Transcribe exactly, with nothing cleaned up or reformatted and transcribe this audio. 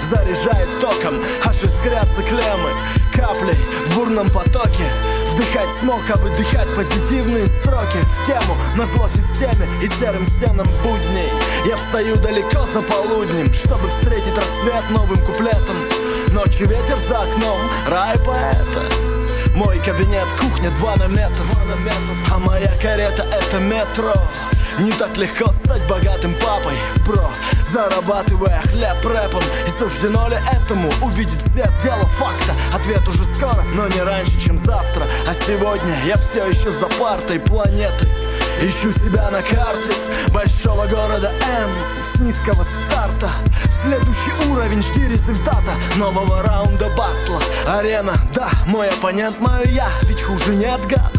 заряжает током, аж искрятся клеммы каплей в бурном потоке. Вдыхать смог, а выдыхать позитивные строки в тему, назло системе и серым стенам будней. Я встаю далеко за полуднем, чтобы встретить рассвет новым куплетом. Ночью ветер за окном, рай поэта. Мой кабинет, кухня, два на метр, а моя карета — это метро. Не так легко стать богатым папой, бро, зарабатывая хлеб рэпом. И суждено ли этому увидеть свет? Дело факта, ответ уже скоро, но не раньше, чем завтра. А сегодня я все еще за партой планеты. Ищу себя на карте большого города М с низкого старта. Следующий уровень, жди результата нового раунда батла. Арена, да, мой оппонент, мое я, ведь хуже нет, гад.